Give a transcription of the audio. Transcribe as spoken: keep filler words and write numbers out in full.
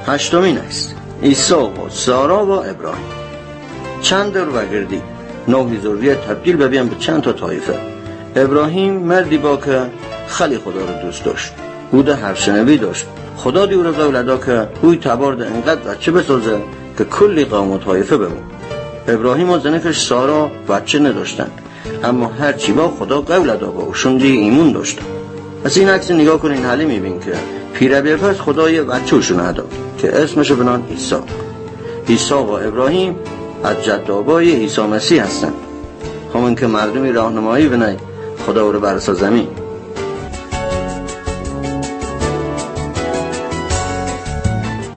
هشتمین عکس، ایساق و سارا و ابراهیم. چند دور وگردی نوعی ذریه تبدیل ببین به چند تا طایفه. ابراهیم مردی با که خیلی خدا رو دوست داشت، بود هر شنوی داشت. خدا دیو رو قول ادا که اوی تبارد انقدر بچه بسازه که کلی قوم و طایفه بمون. ابراهیم و زنکش سارا بچه نداشتن، اما هر چی با خدا قول ادا با اوشون ایمون داشتن. از این عکس نگاه کنین حالی میبین که پیربیرفت خدا یه بچه اوشون ادا که اسمشو بنان ایساق. ایساق و ابراهیم از جد آبای عیسی مسیح هستن، همون که مردمی راهنمایی بنای خدا رو برسا زمین.